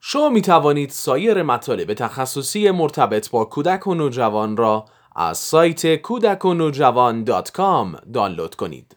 شما می توانید سایر مطالب تخصصی مرتبط با کودک و نوجوان را از سایت kudakonojavaan.com دانلود کنید.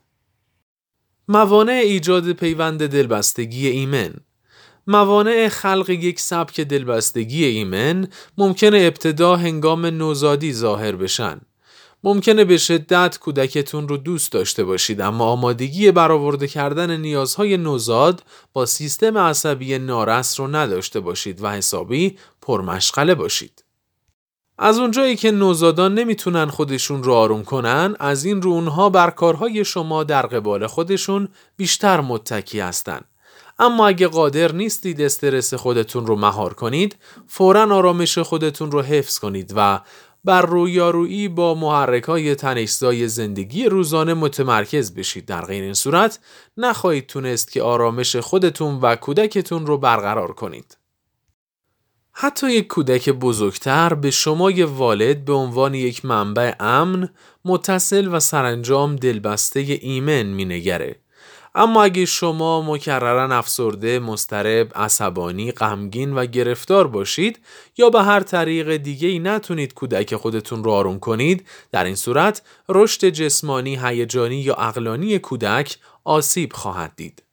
موانع ایجاد پیوند دلبستگی ایمن. موانع خلق یک سبک دلبستگی ایمن ممکنه ابتدا هنگام نوزادی ظاهر بشن. ممکنه به شدت کودکتون رو دوست داشته باشید اما آمادگی برآورده کردن نیازهای نوزاد با سیستم عصبی نارس رو نداشته باشید و حسابی پرمشغله باشید. از اونجایی که نوزادان نمیتونن خودشون رو آروم کنن، از این رو اونها بر کارهای شما در قبال خودشون بیشتر متکی هستن. اما اگه قادر نیستید استرس خودتون رو مهار کنید، فوراً آرامش خودتون رو حفظ کنید و بر رویارویی با محرک‌های تنش‌زای زندگی روزانه متمرکز بشید. در غیر این صورت نخواهید تونست که آرامش خودتون و کودکتون رو برقرار کنید. حتی یک کودک بزرگتر به شمای والد به عنوان یک منبع امن، متصل و سرانجام دلبسته ایمن مینگره. اما اگه شما مکررن افسرده، مضطرب، عصبانی، غمگین و گرفتار باشید یا به هر طریق دیگه‌ای نتونید کودک خودتون رو آروم کنید، در این صورت رشد جسمانی، هیجانی یا عقلانی کودک آسیب خواهد دید.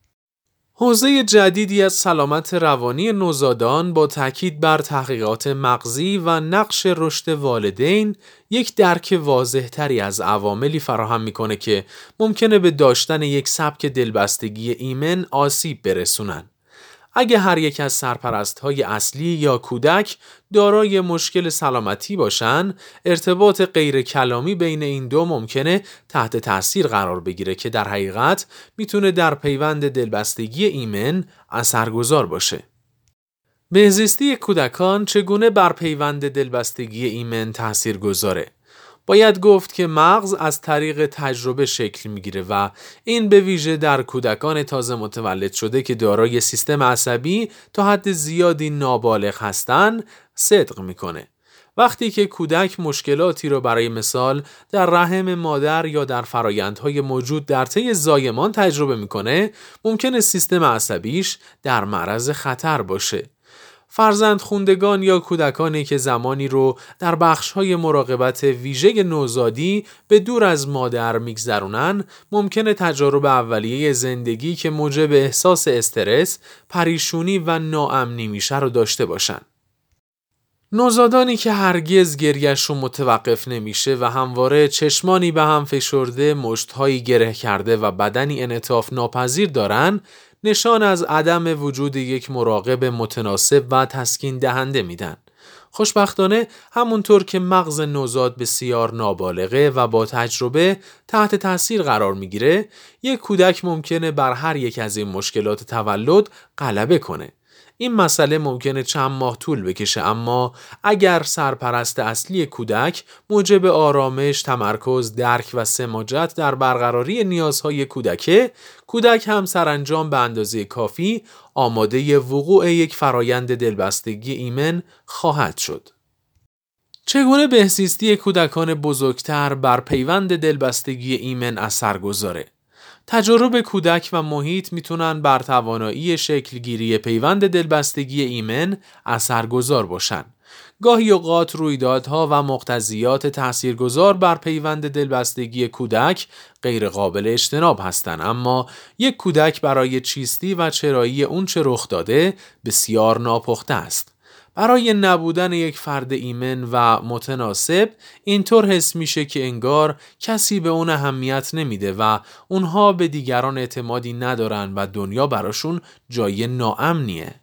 حوزه جدیدی از سلامت روانی نوزادان با تاکید بر تحقیقات مغزی و نقش رشد والدین یک درک واضح‌تری از عواملی فراهم می‌کنه که ممکنه به داشتن یک سبک دلبستگی ایمن آسیب برسونن. اگه هر یک از سرپرست‌های اصلی یا کودک دارای مشکل سلامتی باشن، ارتباط غیر کلامی بین این دو ممکنه تحت تأثیر قرار بگیره که در حقیقت میتونه در پیوند دلبستگی ایمن اثرگذار باشه. بهزیستی کودکان چگونه بر پیوند دلبستگی ایمن تأثیر گذاره؟ باید گفت که مغز از طریق تجربه شکل میگیره و این به ویژه در کودکان تازه متولد شده که دارای سیستم عصبی تا حد زیادی نابالغ هستن صدق میکنه. وقتی که کودک مشکلاتی رو برای مثال در رحم مادر یا در فرایندهای موجود در طی زایمان تجربه میکنه، ممکنه سیستم عصبیش در معرض خطر باشه. فرزندخوندگان یا کودکانی که زمانی رو در بخش‌های مراقبت ویژه نوزادی به دور از مادر میگذرونن، ممکنه تجارب اولیه زندگی که موجب احساس استرس، پریشونی و ناامنی میشه رو داشته باشن. نوزادانی که هرگز گریه‌شون متوقف نمیشه و همواره چشمانی به هم فشرده، مشت‌هایی گره کرده و بدنی انعطاف ناپذیر دارن، نشان از عدم وجود یک مراقب متناسب و تسکین دهنده میدن. خوشبختانه همونطور که مغز نوزاد بسیار نابالغه و با تجربه تحت تاثیر قرار میگیره، یک کودک ممکنه بر هر یک از این مشکلات تولد غلبه کنه. این مسئله ممکنه چند ماه طول بکشه، اما اگر سرپرست اصلی کودک موجب آرامش، تمرکز، درک و سماجت در برقراری نیازهای کودک هم سرانجام به اندازه کافی آماده وقوع یک فرایند دلبستگی ایمن خواهد شد. چگونه بهزیستی کودکان بزرگتر بر پیوند دلبستگی ایمن اثر گذاره؟ تجارب کودک و محیط میتونن بر توانایی شکلگیری پیوند دلبستگی ایمن اثرگذار باشن. گاهی اوقات رویدادها و مقتضیات تاثیرگذار بر پیوند دلبستگی کودک غیر قابل اجتناب هستند، اما یک کودک برای چیستی و چرایی اون چه رخ داده بسیار ناپخته است. برای نبودن یک فرد ایمن و متناسب اینطور حس میشه که انگار کسی به اون اهمیت نمیده و اونها به دیگران اعتمادی ندارن و دنیا براشون جای ناامنیه.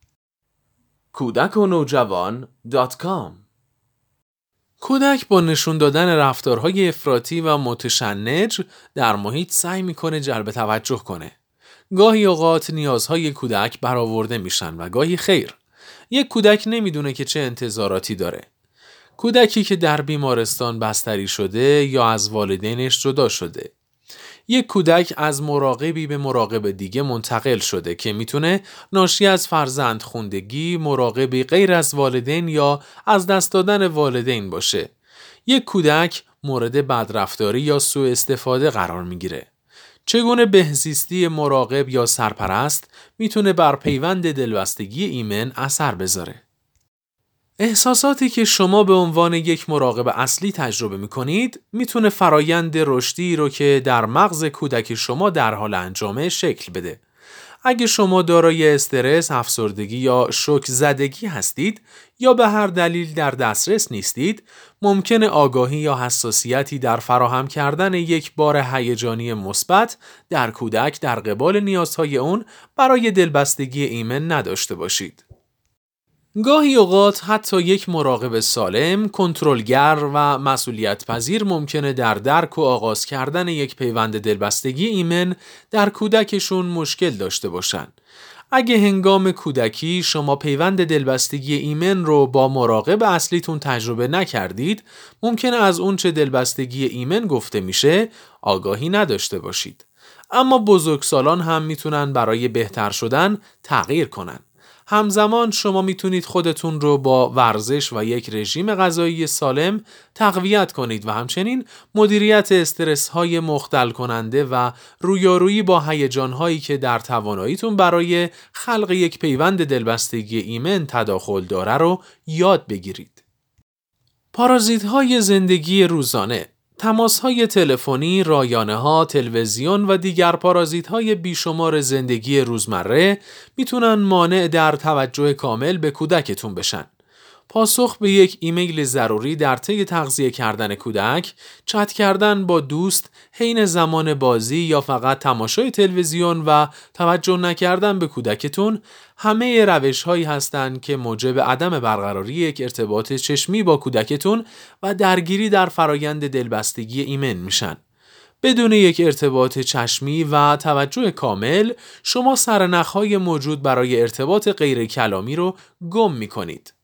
kudakonojavaan.com کودک با نشون دادن رفتارهای افراطی و متشنج در محیط سعی میکنه جلب توجه کنه. گاهی اوقات نیازهای کودک برآورده میشن و گاهی خیر. یک کودک نمیدونه که چه انتظاراتی داره. کودکی که در بیمارستان بستری شده یا از والدینش جدا شده. یک کودک از مراقبی به مراقب دیگه منتقل شده که میتونه ناشی از فرزندخوندگی، مراقبی غیر از والدین یا از دست دادن والدین باشه. یک کودک مورد بدرفتاری یا سوء استفاده قرار میگیره. چگونه بهزیستی مراقب یا سرپرست میتونه بر پیوند دلبستگی ایمن اثر بذاره. احساساتی که شما به عنوان یک مراقب اصلی تجربه میکنید میتونه فرایند رشدی رو که در مغز کودک شما در حال انجامه شکل بده. اگه شما دارای استرس، افسردگی یا شوک زدگی هستید یا به هر دلیل در دسترس نیستید، ممکنه آگاهی یا حساسیتی در فراهم کردن یک بار هیجانی مثبت در کودک در قبال نیازهای اون برای دلبستگی ایمن نداشته باشید. گاهی اوقات حتی یک مراقب سالم، کنترلگر و مسئولیت پذیر ممکنه در درک و آغاز کردن یک پیوند دلبستگی ایمن در کودکشون مشکل داشته باشن. اگه هنگام کودکی شما پیوند دلبستگی ایمن رو با مراقب اصلیتون تجربه نکردید، ممکنه از اون چه دلبستگی ایمن گفته میشه آگاهی نداشته باشید. اما بزرگسالان هم میتونن برای بهتر شدن تغییر کنن. همزمان شما میتونید خودتون رو با ورزش و یک رژیم غذایی سالم تقویت کنید و همچنین مدیریت استرس های مختل کننده و رویارویی با هیجان هایی که در تواناییتون برای خلق یک پیوند دلبستگی ایمن تداخل داره رو یاد بگیرید. پارازیت های زندگی روزانه، تماس‌های تلفنی، رایانه‌ها، تلویزیون و دیگر پارازیت‌های بیشمار زندگی روزمره میتونن مانع در توجه کامل به کودکتون بشن. پاسخ به یک ایمیل ضروری در طی تغذیه کردن کودک، چت کردن با دوست حین زمان بازی یا فقط تماشای تلویزیون و توجه نکردن به کودکتون همه روش‌هایی هستند که موجب عدم برقراری یک ارتباط چشمی با کودکتون و درگیری در فرایند دلبستگی ایمن میشن. بدون یک ارتباط چشمی و توجه کامل، شما سرنخ‌های موجود برای ارتباط غیر کلامی رو گم می‌کنید.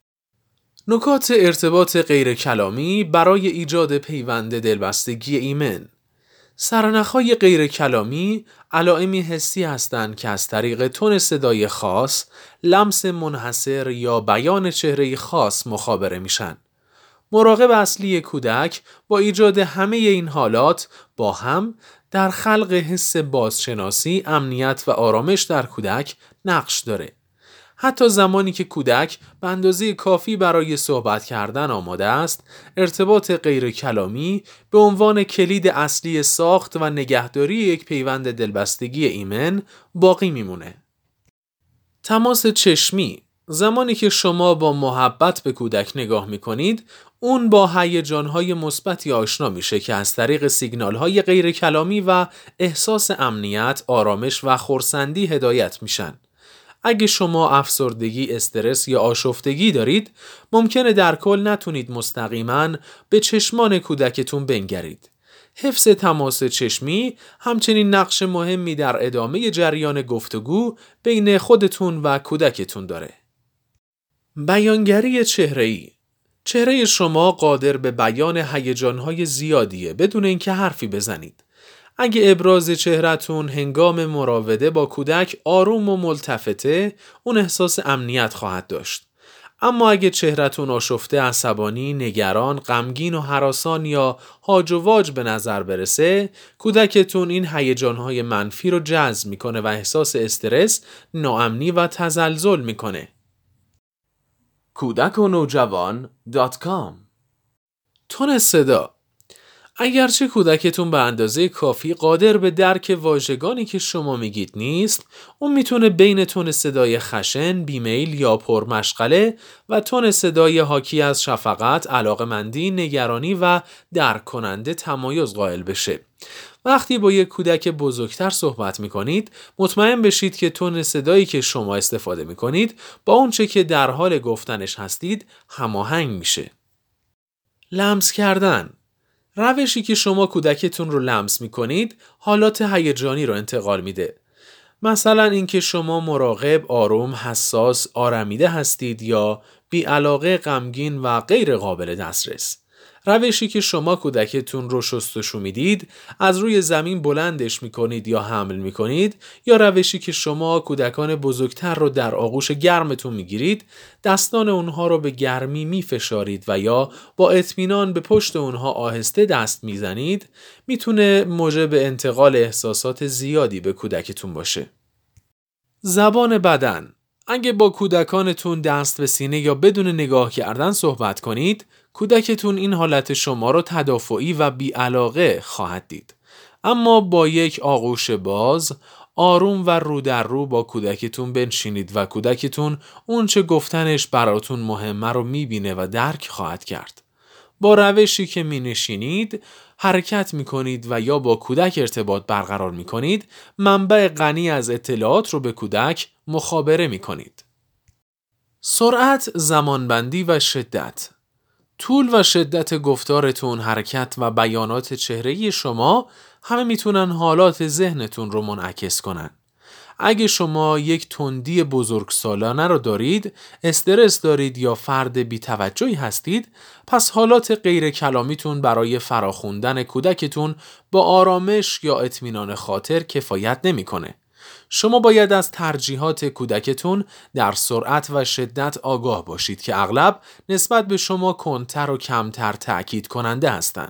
نکات ارتباط غیر کلامی برای ایجاد پیوند دلبستگی ایمن. سرنخ‌های غیر کلامی علائمی حسی هستند که از طریق تون صدای خاص، لمس منحصر یا بیان چهره خاص مخابره میشن. مراقب اصلی کودک با ایجاد همه این حالات با هم در خلق حس بازشناسی، امنیت و آرامش در کودک نقش داره. حتی زمانی که کودک به اندازه کافی برای صحبت کردن آماده است، ارتباط غیر کلامی به عنوان کلید اصلی ساخت و نگهداری یک پیوند دلبستگی ایمن باقی میمونه. تماس چشمی، زمانی که شما با محبت به کودک نگاه میکنید، اون با هیجان‌های مثبتی آشنا میشه که از طریق سیگنال‌های غیر کلامی و احساس امنیت، آرامش و خرسندی هدایت میشن. اگه شما افسردگی، استرس یا آشفتگی دارید، ممکنه در کل نتونید مستقیما به چشمان کودکتون بنگرید. حفظ تماس چشمی همچنین نقش مهمی در ادامه جریان گفتگو بین خودتون و کودکتون داره. بیانگری چهره‌ای. چهره شما قادر به بیان هیجان‌های زیادیه بدون اینکه حرفی بزنید. اگه ابراز چهره‌تون هنگام مراوده با کودک آروم و ملتفته، اون احساس امنیت خواهد داشت. اما اگه چهره‌تون آشفته، عصبانی، نگران، غمگین و هراسان یا هاج و واج به نظر برسه، کودکتون این هیجان‌های منفی رو جذب میکنه و احساس استرس، ناامنی و تزلزل میکنه. kudakonojvan.com. تون صدا. اگرچه کودکتون به اندازه کافی قادر به درک واژگانی که شما میگید نیست، اون میتونه بین تون صدای خشن، بیمیل یا پرمشغله و تون صدای حاکی از شفقت، علاقمندی، نگرانی و درک کننده تمایز قائل بشه. وقتی با یک کودک بزرگتر صحبت میکنید، مطمئن بشید که تون صدایی که شما استفاده میکنید با اون چه که در حال گفتنش هستید هماهنگ میشه. لمس کردن. روشی که شما کودکتون رو لمس میکنید حالات هیجانی رو انتقال میده. مثلا اینکه شما مراقب، آروم، حساس، آرمیده هستید یا بی‌علاقه، غمگین و غیر قابل دسترس. روشی که شما کودکتون رو شستشو میدید، از روی زمین بلندش میکنید یا حمل میکنید، یا روشی که شما کودکان بزرگتر رو در آغوش گرمتون میگیرید، دستان اونها رو به گرمی میفشارید و یا با اطمینان به پشت اونها آهسته دست میزنید، میتونه موجب انتقال احساسات زیادی به کودکتون باشه. زبان بدن. اگه با کودکانتون دست به سینه یا بدون نگاه کردن صحبت کنید، کودکتون این حالت شما رو تدافعی و بی‌علاقه خواهد دید. اما با یک آغوش باز، آروم و رو در رو با کودکتون بنشینید و کودکتون اون چه گفتنش براتون مهمه رو میبینه و درک خواهد کرد. با روشی که می نشینید، حرکت می کنید و یا با کودک ارتباط برقرار می کنید، منبع غنی از اطلاعات رو به کودک مخابره می کنید. سرعت، زمانبندی و شدت. طول و شدت گفتارتون، حرکت و بیانات چهره‌ای شما همه میتونن حالات ذهنتون رو منعکس کنن. اگه شما یک تندی بزرگسالانه رو دارید، استرس دارید یا فرد بی‌توجهی هستید، پس حالات غیر کلامیتون برای فراخوندن کودکتون با آرامش یا اطمینان خاطر کفایت نمی‌کنه. شما باید از ترجیحات کودکتون در سرعت و شدت آگاه باشید که اغلب نسبت به شما کندتر و کمتر تأکید کننده هستند.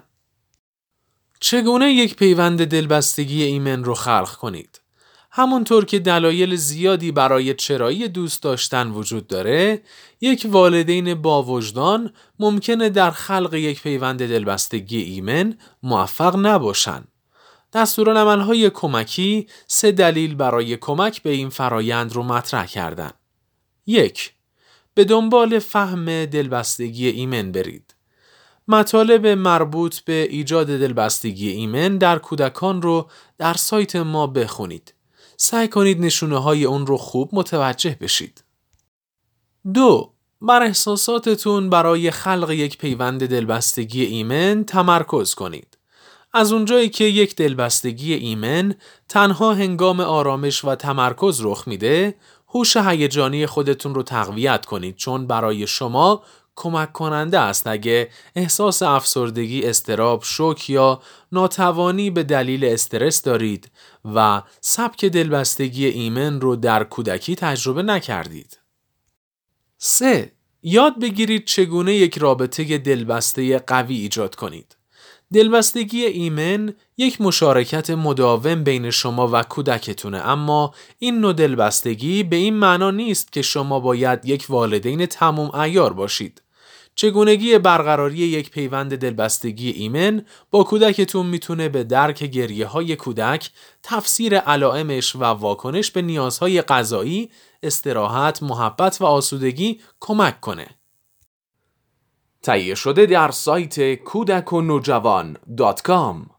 چگونه یک پیوند دلبستگی ایمن رو خلق کنید؟ همونطور که دلایل زیادی برای چرایی دوست داشتن وجود داره، یک والدین با وجدان ممکنه در خلق یک پیوند دلبستگی ایمن موفق نباشن. دستورالعمل‌های کمکی 3 دلیل برای کمک به این فرایند رو مطرح کردن. 1. به دنبال فهم دلبستگی ایمن برید. مطالب مربوط به ایجاد دلبستگی ایمن در کودکان رو در سایت ما بخونید. سعی کنید نشونه‌های اون رو خوب متوجه بشید. 2. بر احساساتتون برای خلق یک پیوند دلبستگی ایمن تمرکز کنید. از اونجایی که یک دلبستگی ایمن تنها هنگام آرامش و تمرکز رخ میده، هوش هیجانی خودتون رو تقویت کنید، چون برای شما کمک کننده است اگه احساس افسردگی، اضطراب، شوک یا ناتوانی به دلیل استرس دارید و سبک دلبستگی ایمن رو در کودکی تجربه نکردید. 3. یاد بگیرید چگونه یک رابطه دلبسته قوی ایجاد کنید. دلبستگی ایمن یک مشارکت مداوم بین شما و کودکتونه، اما این نوع دلبستگی به این معنا نیست که شما باید یک والدین تمام عیار باشید. چگونگی برقراری یک پیوند دلبستگی ایمن با کودکتون میتونه به درک گریه‌های کودک، تفسیر علائمش و واکنش به نیازهای غذایی، استراحت، محبت و آسودگی کمک کنه. تهیه شده در سایت kudakonojava.com